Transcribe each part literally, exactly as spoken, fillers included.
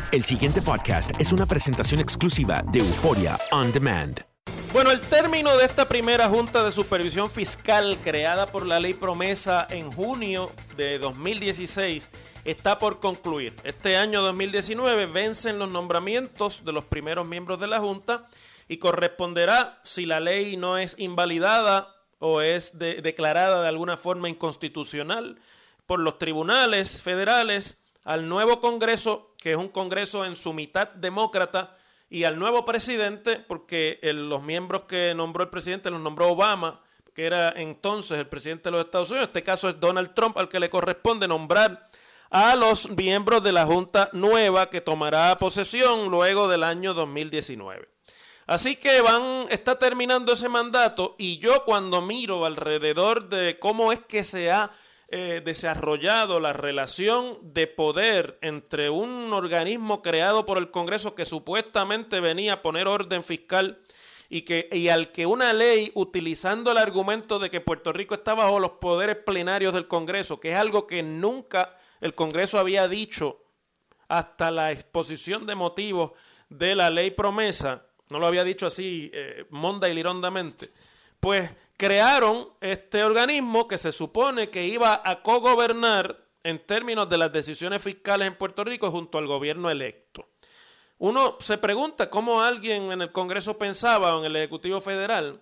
El siguiente podcast es una presentación exclusiva de Euforia On Demand. Bueno, el término de esta primera Junta de Supervisión Fiscal creada por la Ley Promesa en junio de dos mil dieciséis está por concluir. Este año dos mil diecinueve vencen los nombramientos de los primeros miembros de la Junta y corresponderá, si la ley no es invalidada o es de, declarada de alguna forma inconstitucional por los tribunales federales, al nuevo Congreso, que es un Congreso en su mitad demócrata, y al nuevo presidente, porque el, los miembros que nombró el presidente los nombró Obama, que era entonces el presidente de los Estados Unidos. En este caso es Donald Trump al que le corresponde nombrar a los miembros de la Junta nueva que tomará posesión luego del año dos mil diecinueve. Así que van, está terminando ese mandato, y yo cuando miro alrededor de cómo es que se ha eh, desarrollado la relación de poder entre un organismo creado por el Congreso que supuestamente venía a poner orden fiscal y, que, y al que una ley, utilizando el argumento de que Puerto Rico está bajo los poderes plenarios del Congreso, que es algo que nunca el Congreso había dicho hasta la exposición de motivos de la Ley Promesa, no lo había dicho así eh, monda y lirondamente, pues crearon este organismo que se supone que iba a cogobernar en términos de las decisiones fiscales en Puerto Rico junto al gobierno electo. Uno se pregunta cómo alguien en el Congreso pensaba, o en el Ejecutivo Federal,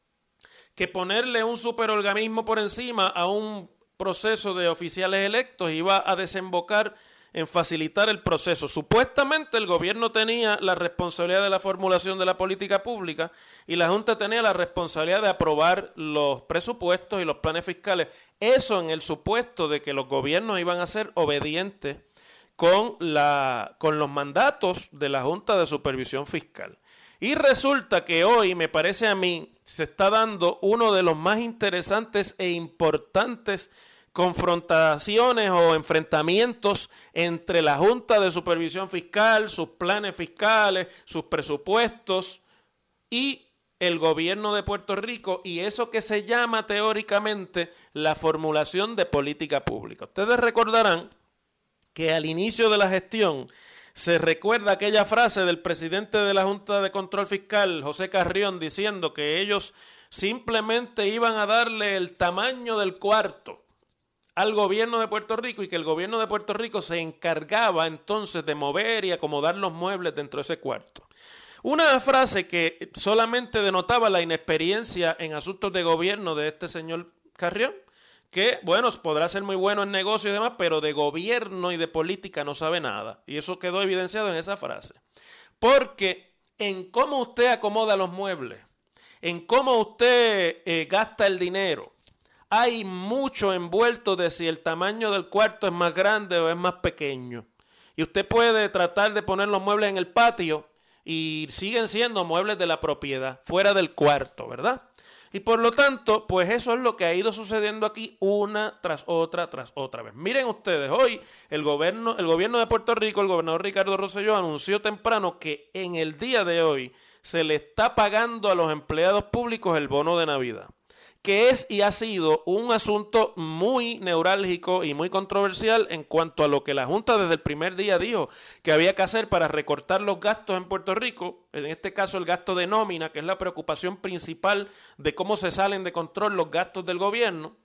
que ponerle un superorganismo por encima a un proceso de oficiales electos iba a desembocar en facilitar el proceso. Supuestamente el gobierno tenía la responsabilidad de la formulación de la política pública y la Junta tenía la responsabilidad de aprobar los presupuestos y los planes fiscales. Eso en el supuesto de que los gobiernos iban a ser obedientes con, la, con los mandatos de la Junta de Supervisión Fiscal. Y resulta que hoy, me parece a mí, se está dando uno de los más interesantes e importantes confrontaciones o enfrentamientos entre la Junta de Supervisión Fiscal, sus planes fiscales, sus presupuestos y el gobierno de Puerto Rico, y eso que se llama teóricamente la formulación de política pública. Ustedes recordarán que al inicio de la gestión se recuerda aquella frase del presidente de la Junta de Control Fiscal, José Carrión, diciendo que ellos simplemente iban a darle el tamaño del cuarto al gobierno de Puerto Rico y que el gobierno de Puerto Rico se encargaba entonces de mover y acomodar los muebles dentro de ese cuarto. Una frase que solamente denotaba la inexperiencia en asuntos de gobierno de este señor Carrión, que, bueno, podrá ser muy bueno en negocio y demás, pero de gobierno y de política no sabe nada. Y eso quedó evidenciado en esa frase. Porque en cómo usted acomoda los muebles, en cómo usted eh, gasta el dinero, hay mucho envuelto de si el tamaño del cuarto es más grande o es más pequeño. Y usted puede tratar de poner los muebles en el patio y siguen siendo muebles de la propiedad, fuera del cuarto, ¿verdad? Y por lo tanto, pues eso es lo que ha ido sucediendo aquí una tras otra, tras otra vez. Miren ustedes, hoy el gobierno, el gobierno de Puerto Rico, el gobernador Ricardo Rosselló anunció temprano que en el día de hoy se le está pagando a los empleados públicos el bono de Navidad, que es y ha sido un asunto muy neurálgico y muy controversial en cuanto a lo que la Junta desde el primer día dijo que había que hacer para recortar los gastos en Puerto Rico, en este caso el gasto de nómina, que es la preocupación principal de cómo se salen de control los gastos del gobierno,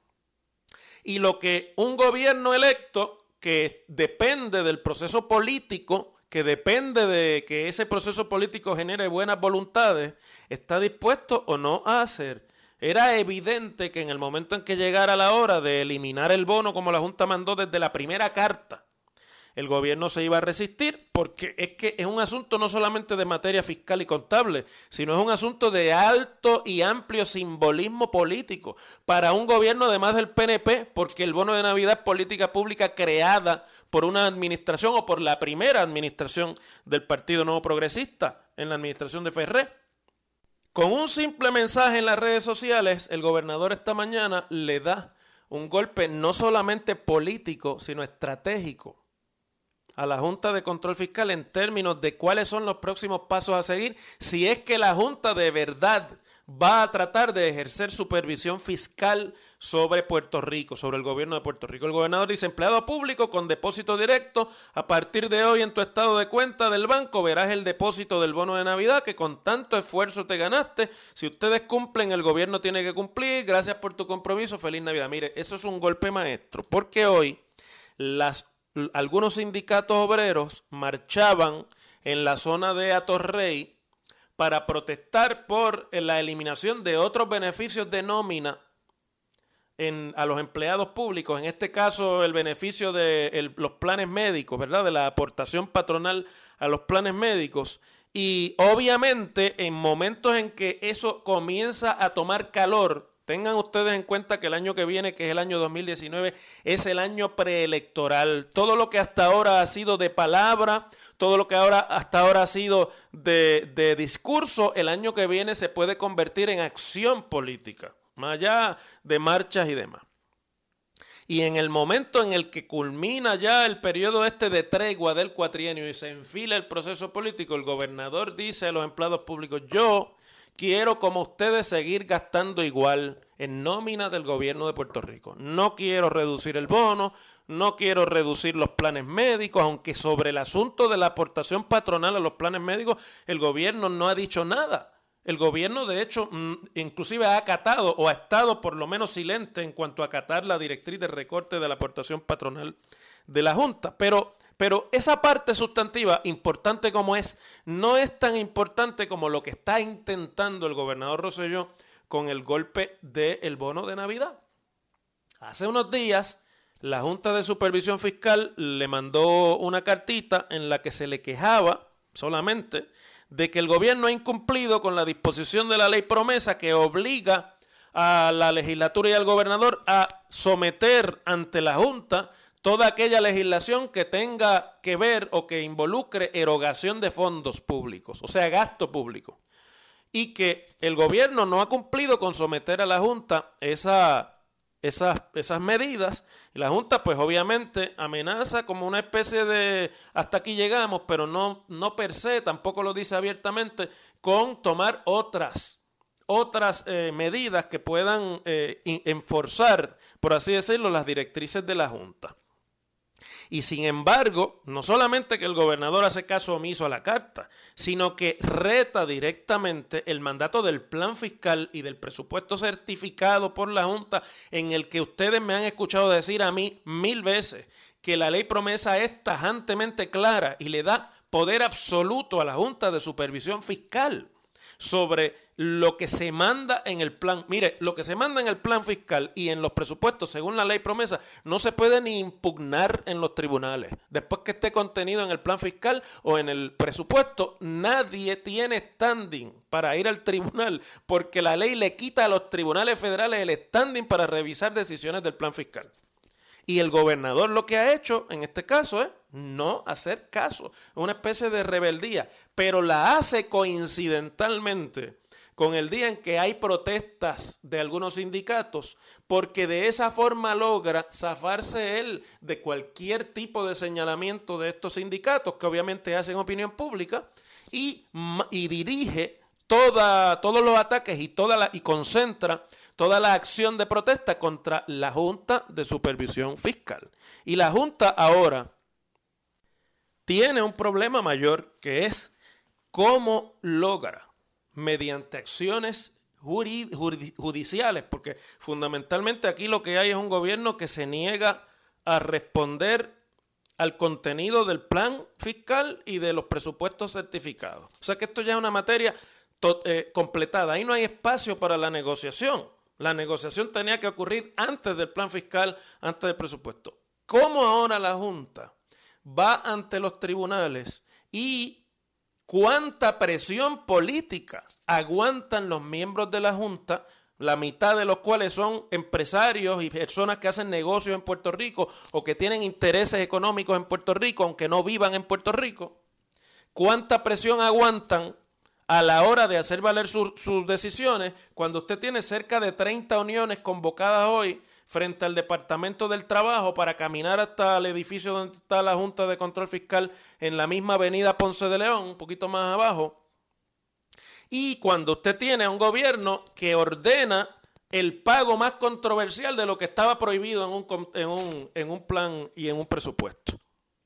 y lo que un gobierno electo que depende del proceso político, que depende de que ese proceso político genere buenas voluntades, está dispuesto o no a hacer. Era evidente que en el momento en que llegara la hora de eliminar el bono, como la Junta mandó desde la primera carta, el gobierno se iba a resistir, porque es que es un asunto no solamente de materia fiscal y contable, sino es un asunto de alto y amplio simbolismo político para un gobierno además del P N P, porque el bono de Navidad es política pública creada por una administración o por la primera administración del Partido Nuevo Progresista en la administración de Ferré. Con un simple mensaje en las redes sociales, el gobernador esta mañana le da un golpe no solamente político, sino estratégico a la Junta de Control Fiscal en términos de cuáles son los próximos pasos a seguir, si es que la Junta de verdad va a tratar de ejercer supervisión fiscal sobre Puerto Rico, sobre el gobierno de Puerto Rico. El gobernador dice: empleado público con depósito directo, a partir de hoy en tu estado de cuenta del banco verás el depósito del bono de Navidad que con tanto esfuerzo te ganaste. Si ustedes cumplen, el gobierno tiene que cumplir. Gracias por tu compromiso. Feliz Navidad. Mire, eso es un golpe maestro, porque hoy las, algunos sindicatos obreros marchaban en la zona de Atorrey para protestar por la eliminación de otros beneficios de nómina en, a los empleados públicos, en este caso el beneficio de el, los planes médicos, ¿verdad? De la aportación patronal a los planes médicos. Y obviamente en momentos en que eso comienza a tomar calor, tengan ustedes en cuenta que el año que viene, que es el año dos mil diecinueve, es el año preelectoral. Todo lo que hasta ahora ha sido de palabra, todo lo que ahora hasta ahora ha sido de, de discurso, el año que viene se puede convertir en acción política, más allá de marchas y demás. Y en el momento en el que culmina ya el periodo este de tregua del cuatrienio y se enfila el proceso político, el gobernador dice a los empleados públicos: yo quiero, como ustedes, seguir gastando igual en nómina del gobierno de Puerto Rico. No quiero reducir el bono, no quiero reducir los planes médicos, aunque sobre el asunto de la aportación patronal a los planes médicos el gobierno no ha dicho nada. El gobierno, de hecho, inclusive ha acatado o ha estado por lo menos silente en cuanto a acatar la directriz de recorte de la aportación patronal de la Junta. Pero, pero esa parte sustantiva, importante como es, no es tan importante como lo que está intentando el gobernador Rosselló con el golpe del bono de Navidad. Hace unos días, la Junta de Supervisión Fiscal le mandó una cartita en la que se le quejaba solamente de que el gobierno ha incumplido con la disposición de la ley promesa que obliga a la legislatura y al gobernador a someter ante la Junta toda aquella legislación que tenga que ver o que involucre erogación de fondos públicos, o sea, gasto público. Y que el gobierno no ha cumplido con someter a la Junta esa, esas, esas medidas. Y la Junta, pues obviamente, amenaza como una especie de hasta aquí llegamos, pero no, no per se, tampoco lo dice abiertamente, con tomar otras, otras eh, medidas que puedan eh, enforzar, por así decirlo, las directrices de la Junta. Y sin embargo, no solamente que el gobernador hace caso omiso a la carta, sino que reta directamente el mandato del plan fiscal y del presupuesto certificado por la Junta, en el que ustedes me han escuchado decir a mí mil veces que la ley promesa es tajantemente clara y le da poder absoluto a la Junta de Supervisión Fiscal sobre lo que se manda en el plan. Mire, lo que se manda en el plan fiscal y en los presupuestos, según la ley promesa, no se puede ni impugnar en los tribunales. Después que esté contenido en el plan fiscal o en el presupuesto, nadie tiene standing para ir al tribunal, porque la ley le quita a los tribunales federales el standing para revisar decisiones del plan fiscal. Y el gobernador lo que ha hecho en este caso es no hacer caso, una especie de rebeldía, pero la hace coincidentalmente con el día en que hay protestas de algunos sindicatos, porque de esa forma logra zafarse él de cualquier tipo de señalamiento de estos sindicatos, que obviamente hacen opinión pública, y, y dirige toda, todos los ataques y, toda la, y concentra toda la acción de protesta contra la Junta de Supervisión Fiscal. Y la Junta ahora tiene un problema mayor, que es cómo logra, mediante acciones judiciales, porque fundamentalmente aquí lo que hay es un gobierno que se niega a responder al contenido del plan fiscal y de los presupuestos certificados. O sea que esto ya es una materia eh, completada. Ahí no hay espacio para la negociación. La negociación tenía que ocurrir antes del plan fiscal, antes del presupuesto. ¿Cómo ahora la Junta va ante los tribunales y cuánta presión política aguantan los miembros de la Junta, la mitad de los cuales son empresarios y personas que hacen negocios en Puerto Rico o que tienen intereses económicos en Puerto Rico, aunque no vivan en Puerto Rico? ¿Cuánta presión aguantan a la hora de hacer valer su, sus decisiones cuando usted tiene cerca de treinta uniones convocadas hoy frente al Departamento del Trabajo para caminar hasta el edificio donde está la Junta de Control Fiscal en la misma avenida Ponce de León, un poquito más abajo. Y cuando usted tiene a un gobierno que ordena el pago más controversial de lo que estaba prohibido en un, en un, en un plan y en un presupuesto.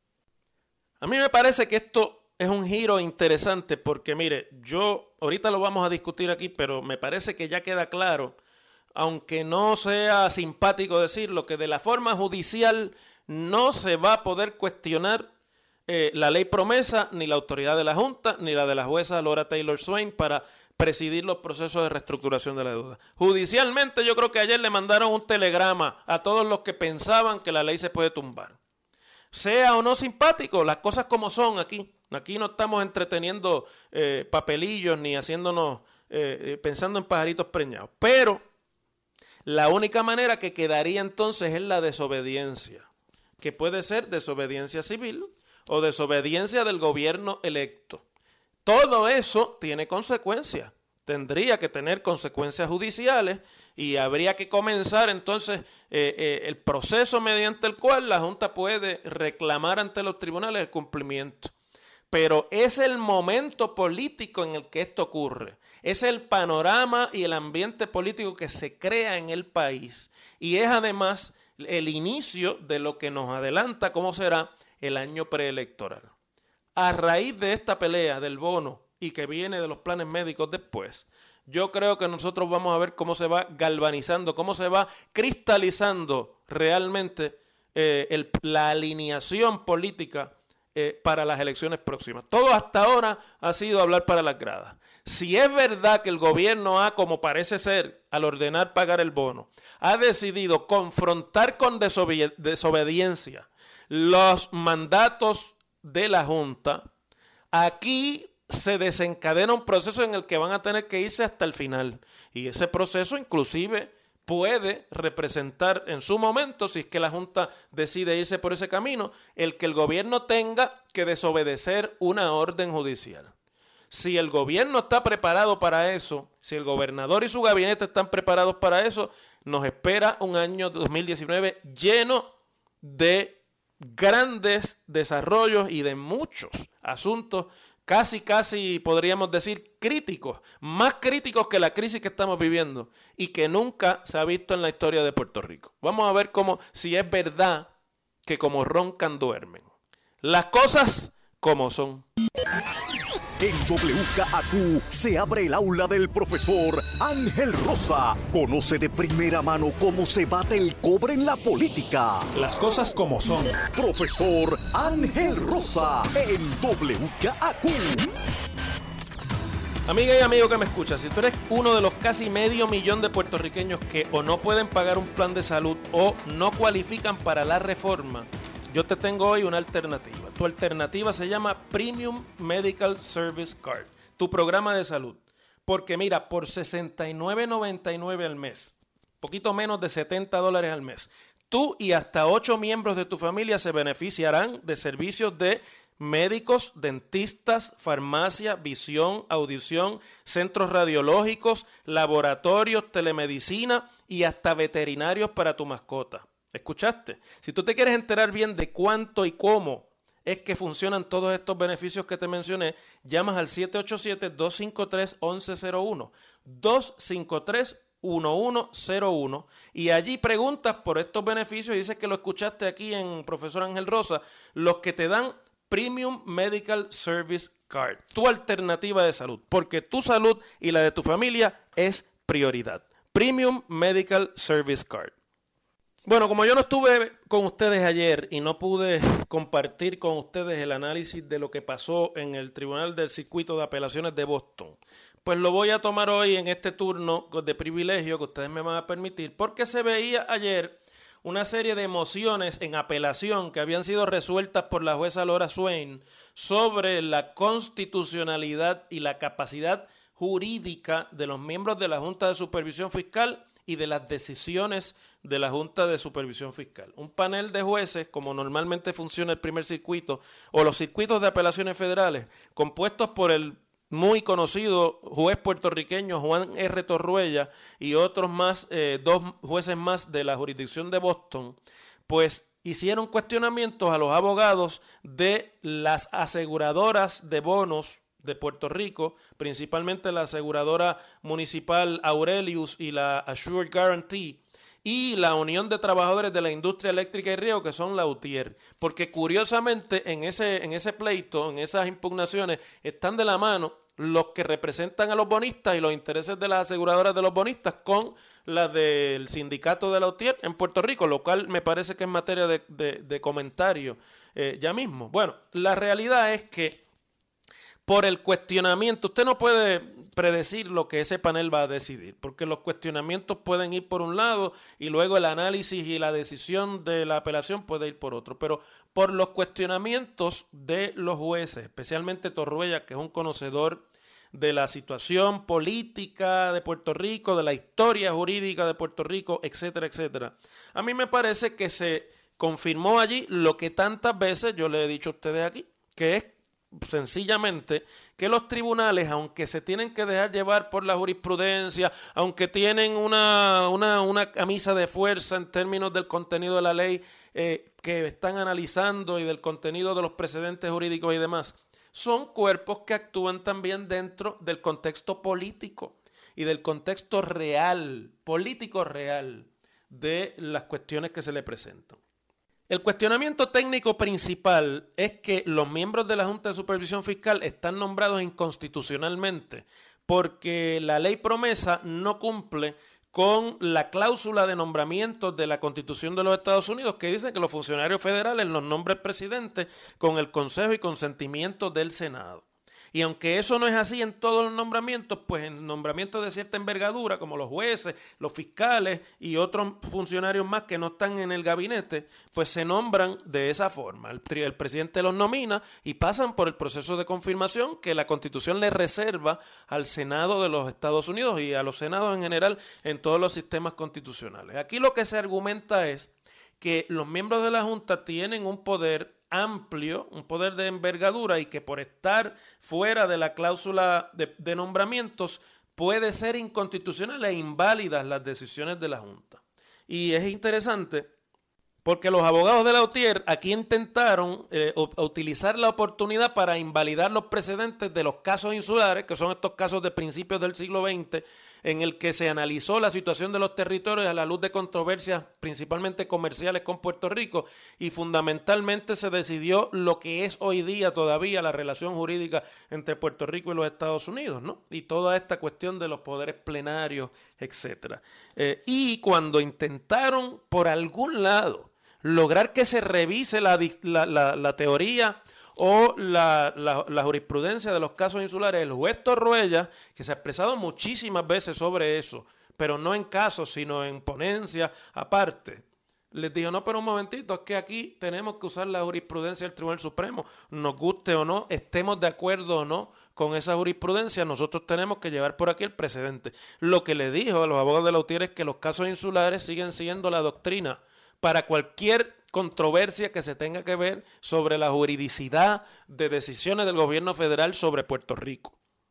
A mí me parece que esto es un giro interesante porque, mire, yo ahorita lo vamos a discutir aquí, pero me parece que ya queda claro, aunque no sea simpático decirlo, que de la forma judicial no se va a poder cuestionar eh, la ley promesa, ni la autoridad de la Junta, ni la de la jueza Laura Taylor Swain para presidir los procesos de reestructuración de la deuda. Judicialmente yo creo que ayer le mandaron un telegrama a todos los que pensaban que la ley se puede tumbar. Sea o no simpático, las cosas como son aquí. Aquí no estamos entreteniendo eh, papelillos ni haciéndonos, eh, pensando en pajaritos preñados. Pero la única manera que quedaría entonces es la desobediencia, que puede ser desobediencia civil o desobediencia del gobierno electo. Todo eso tiene consecuencias. Tendría que tener consecuencias judiciales y habría que comenzar entonces eh, eh, el proceso mediante el cual la Junta puede reclamar ante los tribunales el cumplimiento. Pero es el momento político en el que esto ocurre. Es el panorama y el ambiente político que se crea en el país. Y es además el inicio de lo que nos adelanta cómo será el año preelectoral. A raíz de esta pelea del bono y que viene de los planes médicos después, yo creo que nosotros vamos a ver cómo se va galvanizando, cómo se va cristalizando realmente eh, el, la alineación política eh, para las elecciones próximas. Todo hasta ahora ha sido hablar para las gradas. Si es verdad que el gobierno ha, como parece ser, al ordenar pagar el bono, ha decidido confrontar con desobedi- desobediencia los mandatos de la Junta, aquí se desencadena un proceso en el que van a tener que irse hasta el final. Y ese proceso inclusive puede representar en su momento, si es que la Junta decide irse por ese camino, el que el gobierno tenga que desobedecer una orden judicial. Si el gobierno está preparado para eso, si el gobernador y su gabinete están preparados para eso, nos espera un año dos mil diecinueve lleno de grandes desarrollos y de muchos asuntos casi, casi podríamos decir críticos, más críticos que la crisis que estamos viviendo y que nunca se ha visto en la historia de Puerto Rico. Vamos a ver cómo, si es verdad que como roncan duermen. Las cosas como son. En W K A Q se abre el aula del profesor Ángel Rosa. Conoce de primera mano cómo se bate el cobre en la política. Las cosas como son. Profesor Ángel Rosa en W K A Q. Amiga y amigo que me escuchas, si tú eres uno de los casi medio millón de puertorriqueños que o no pueden pagar un plan de salud o no cualifican para la reforma, yo te tengo hoy una alternativa. Tu alternativa se llama Premium Medical Service Card, tu programa de salud. Porque mira, por sesenta y nueve noventa y nueve al mes, poquito menos de setenta dólares al mes, tú y hasta ocho miembros de tu familia se beneficiarán de servicios de médicos, dentistas, farmacia, visión, audición, centros radiológicos, laboratorios, telemedicina y hasta veterinarios para tu mascota. ¿Escuchaste? Si tú te quieres enterar bien de cuánto y cómo es que funcionan todos estos beneficios que te mencioné, llamas al siete ocho siete, dos cinco tres, once cero uno, dos cinco tres, uno uno cero uno y allí preguntas por estos beneficios y dices que lo escuchaste aquí en Profesor Ángel Rosa, los que te dan Premium Medical Service Card, tu alternativa de salud, porque tu salud y la de tu familia es prioridad. Premium Medical Service Card. Bueno, como yo no estuve con ustedes ayer y no pude compartir con ustedes el análisis de lo que pasó en el Tribunal del Circuito de Apelaciones de Boston, pues lo voy a tomar hoy en este turno de privilegio que ustedes me van a permitir, porque se veía ayer una serie de mociones en apelación que habían sido resueltas por la jueza Laura Swain sobre la constitucionalidad y la capacidad jurídica de los miembros de la Junta de Supervisión Fiscal y de las decisiones de la Junta de Supervisión Fiscal. Un panel de jueces, como normalmente funciona el primer circuito, o los circuitos de apelaciones federales, compuestos por el muy conocido juez puertorriqueño Juan R. Torruella y otros más, eh, dos jueces más de la jurisdicción de Boston, pues hicieron cuestionamientos a los abogados de las aseguradoras de bonos de Puerto Rico, principalmente la aseguradora municipal Aurelius y la Assured Guarantee, y la Unión de Trabajadores de la Industria Eléctrica y Riego, que son la U T I E R, porque curiosamente en ese, en ese pleito, en esas impugnaciones, están de la mano los que representan a los bonistas y los intereses de las aseguradoras de los bonistas con las del sindicato de la U T I E R en Puerto Rico, lo cual me parece que es materia de, de, de comentario eh, ya mismo. Bueno, la realidad es que por el cuestionamiento, usted no puede predecir lo que ese panel va a decidir, porque los cuestionamientos pueden ir por un lado y luego el análisis y la decisión de la apelación puede ir por otro, pero por los cuestionamientos de los jueces, especialmente Torruella, que es un conocedor de la situación política de Puerto Rico, de la historia jurídica de Puerto Rico, etcétera, etcétera. A mí me parece que se confirmó allí lo que tantas veces yo le he dicho a ustedes aquí, que es sencillamente que los tribunales, aunque se tienen que dejar llevar por la jurisprudencia, aunque tienen una, una, una camisa de fuerza en términos del contenido de la ley eh, que están analizando y del contenido de los precedentes jurídicos y demás, son cuerpos que actúan también dentro del contexto político y del contexto real, político real, de las cuestiones que se le presentan. El cuestionamiento técnico principal es que los miembros de la Junta de Supervisión Fiscal están nombrados inconstitucionalmente porque la ley promesa no cumple con la cláusula de nombramientos de la Constitución de los Estados Unidos que dice que los funcionarios federales los nombra el presidente con el consejo y consentimiento del Senado. Y aunque eso no es así en todos los nombramientos, pues en nombramientos de cierta envergadura, como los jueces, los fiscales y otros funcionarios más que no están en el gabinete, pues se nombran de esa forma. El, el presidente los nomina y pasan por el proceso de confirmación que la Constitución le reserva al Senado de los Estados Unidos y a los senados en general en todos los sistemas constitucionales. Aquí lo que se argumenta es que los miembros de la Junta tienen un poder amplio, un poder de envergadura y que por estar fuera de la cláusula de, de nombramientos puede ser inconstitucional e inválidas las decisiones de la Junta. Y es interesante porque los abogados de la U T I E R aquí intentaron eh, utilizar la oportunidad para invalidar los precedentes de los casos insulares, que son estos casos de principios del siglo veinte, en el que se analizó la situación de los territorios a la luz de controversias principalmente comerciales con Puerto Rico y fundamentalmente se decidió lo que es hoy día todavía la relación jurídica entre Puerto Rico y los Estados Unidos, ¿no? Y toda esta cuestión de los poderes plenarios, etcétera. Eh, y cuando intentaron por algún lado lograr que se revise la, la, la, la teoría o la, la, la jurisprudencia de los casos insulares, el juez Torruella, que se ha expresado muchísimas veces sobre eso, pero no en casos, sino en ponencias aparte, les dijo, no, pero un momentito, es que aquí tenemos que usar la jurisprudencia del Tribunal Supremo, nos guste o no, estemos de acuerdo o no con esa jurisprudencia, nosotros tenemos que llevar por aquí el precedente. Lo que le dijo a los abogados de la U T I E R es que los casos insulares siguen siendo la doctrina para cualquier controversia que se tenga que ver sobre la juridicidad de decisiones del gobierno federal sobre Puerto Rico.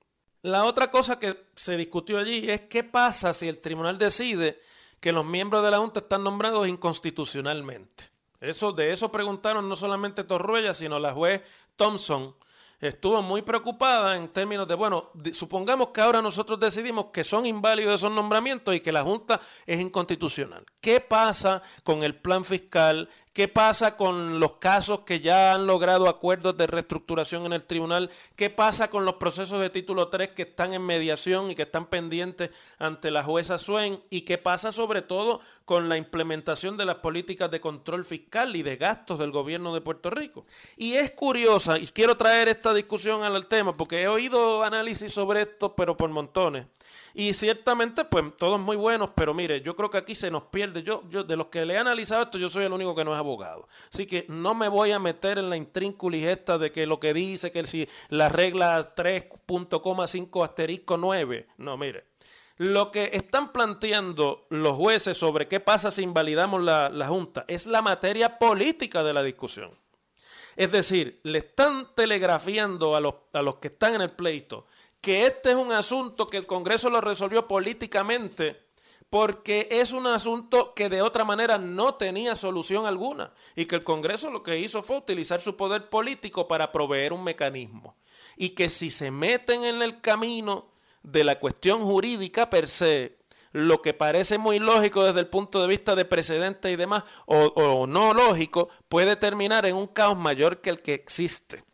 La otra cosa que se discutió allí es qué pasa si el tribunal decide que los miembros de la Junta están nombrados inconstitucionalmente. Eso, de eso preguntaron no solamente Torruella, sino la juez Thompson. Estuvo muy preocupada en términos de, bueno, supongamos que ahora nosotros decidimos que son inválidos esos nombramientos y que la Junta es inconstitucional. ¿Qué pasa con el plan fiscal? ¿Qué pasa con los casos que ya han logrado acuerdos de reestructuración en el tribunal? ¿Qué pasa con los procesos de título tres que están en mediación y que están pendientes ante la jueza Swain? ¿Y qué pasa sobre todo con la implementación de las políticas de control fiscal y de gastos del gobierno de Puerto Rico? Y es curiosa, y quiero traer esta discusión al tema, porque he oído análisis sobre esto, pero por montones. Y ciertamente, pues, todos muy buenos, pero mire, yo creo que aquí se nos pierde. Yo, yo de los que le he analizado esto, yo soy el único que no es abogado. Así que no me voy a meter en la intrínculis esta de que lo que dice, que si la regla tres punto cinco asterisco nueve. No, mire. Lo que están planteando los jueces sobre qué pasa si invalidamos la, la Junta es la materia política de la discusión. Es decir, le están telegrafiando a los, a los que están en el pleito que este es un asunto que el Congreso lo resolvió políticamente porque es un asunto que de otra manera no tenía solución alguna y que el Congreso lo que hizo fue utilizar su poder político para proveer un mecanismo y que si se meten en el camino de la cuestión jurídica per se, lo que parece muy lógico desde el punto de vista de precedentes y demás, o, o no lógico, puede terminar en un caos mayor que el que existe.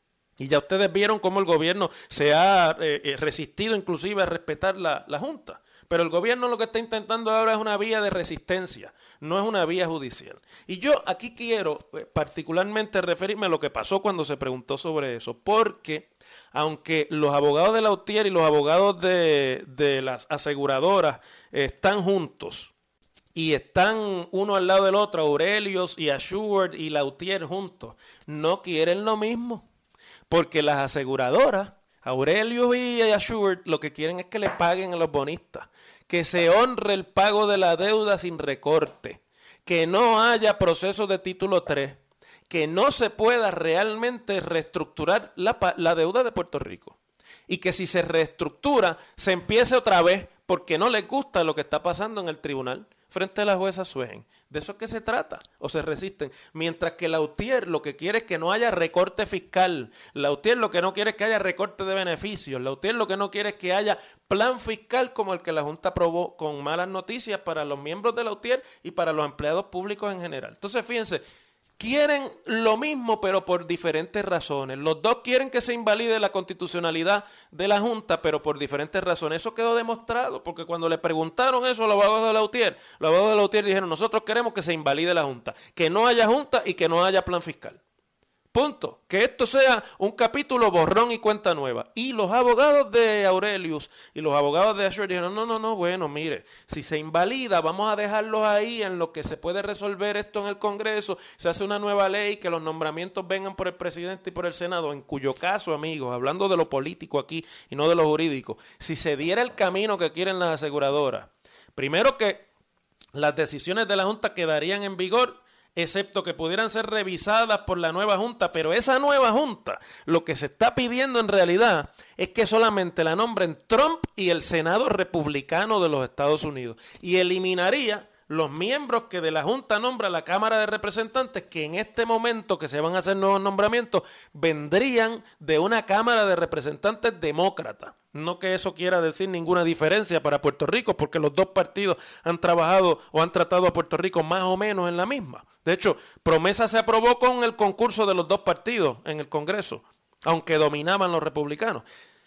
Y ya ustedes vieron cómo el gobierno se ha eh, resistido inclusive a respetar la, la Junta. Pero el gobierno lo que está intentando ahora es una vía de resistencia, no es una vía judicial. Y yo aquí quiero particularmente referirme a lo que pasó cuando se preguntó sobre eso, porque aunque los abogados de Lautier y los abogados de, de las aseguradoras están juntos y están uno al lado del otro, Aurelius y Assured y Lautier juntos, no quieren lo mismo, porque las aseguradoras, Aurelius y Assured, lo que quieren es que le paguen a los bonistas, que se honre el pago de la deuda sin recorte, que no haya proceso de título tres, que no se pueda realmente reestructurar la, la deuda de Puerto Rico y que si se reestructura se empiece otra vez porque no les gusta lo que está pasando en el tribunal frente a la jueza Swain. De eso es que se trata, o se resisten. Mientras que Lautier lo que quiere es que no haya recorte fiscal. Lautier lo que no quiere es que haya recorte de beneficios. Lautier lo que no quiere es que haya plan fiscal como el que la Junta aprobó con malas noticias para los miembros de Lautier y para los empleados públicos en general. Entonces, fíjense, quieren lo mismo pero por diferentes razones. Los dos quieren que se invalide la constitucionalidad de la Junta, pero por diferentes razones. Eso quedó demostrado, porque cuando le preguntaron eso a los abogados de Lautier, los abogados de Lautier dijeron, nosotros queremos que se invalide la Junta, que no haya Junta y que no haya plan fiscal. Punto. Que esto sea un capítulo borrón y cuenta nueva. Y los abogados de Aurelius y los abogados de Assured dijeron, no, no, no, bueno, mire, si se invalida, vamos a dejarlos ahí en lo que se puede resolver esto en el Congreso, se hace una nueva ley, que los nombramientos vengan por el presidente y por el Senado, en cuyo caso, amigos, hablando de lo político aquí y no de lo jurídico, si se diera el camino que quieren las aseguradoras, primero que las decisiones de la Junta quedarían en vigor, excepto que pudieran ser revisadas por la nueva Junta, pero esa nueva Junta, lo que se está pidiendo en realidad es que solamente la nombren Trump y el Senado republicano de los Estados Unidos, y eliminaría los miembros que de la Junta nombra la Cámara de Representantes, que en este momento que se van a hacer nuevos nombramientos, vendrían de una Cámara de Representantes demócrata. No que eso quiera decir ninguna diferencia para Puerto Rico, porque los dos partidos han trabajado o han tratado a Puerto Rico más o menos en la misma. De hecho, Promesa se aprobó con el concurso de los dos partidos en el Congreso, aunque dominaban los republicanos.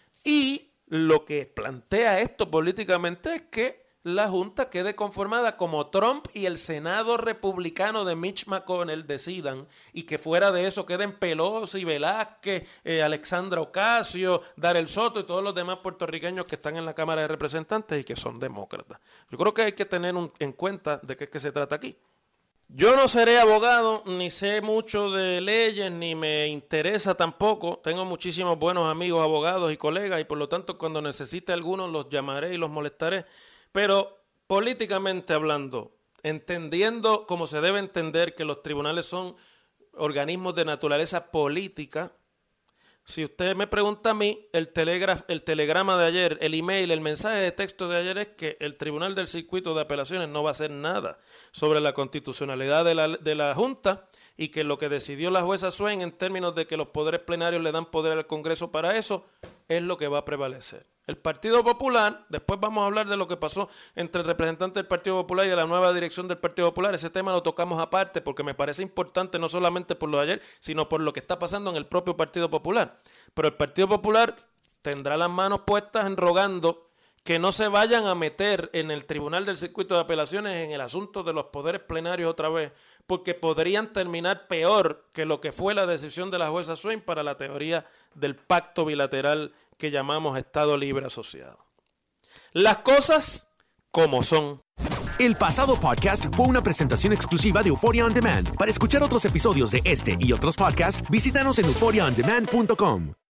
Y lo que plantea esto políticamente es que la Junta quede conformada como Trump y el Senado republicano de Mitch McConnell decidan, y que fuera de eso queden Pelosi, Velázquez, eh, Alexandra Ocasio, Darel Soto y todos los demás puertorriqueños que están en la Cámara de Representantes y que son demócratas. Yo creo que hay que tener un, en cuenta de qué es que se trata aquí. Yo no seré abogado, ni sé mucho de leyes, ni me interesa tampoco. Tengo muchísimos buenos amigos abogados y colegas, y por lo tanto cuando necesite algunos los llamaré y los molestaré. Pero políticamente hablando, entendiendo como se debe entender que los tribunales son organismos de naturaleza política, si usted me pregunta a mí, el, telegra- el telegrama de ayer, el email, el mensaje de texto de ayer es que el Tribunal del Circuito de Apelaciones no va a hacer nada sobre la constitucionalidad de la, de la Junta, y que lo que decidió la jueza Swain en términos de que los poderes plenarios le dan poder al Congreso para eso, es lo que va a prevalecer. El Partido Popular, después vamos a hablar de lo que pasó entre el representante del Partido Popular y la nueva dirección del Partido Popular. Ese tema lo tocamos aparte porque me parece importante no solamente por lo de ayer, sino por lo que está pasando en el propio Partido Popular. Pero el Partido Popular tendrá las manos puestas en rogando que no se vayan a meter en el Tribunal del Circuito de Apelaciones en el asunto de los poderes plenarios otra vez, porque podrían terminar peor que lo que fue la decisión de la jueza Swain para la teoría del pacto bilateral que llamamos Estado Libre Asociado. Las cosas como son. El pasado podcast fue una presentación exclusiva de Euphoria On Demand. Para escuchar otros episodios de este y otros podcasts, visítanos en euphoria on demand punto com.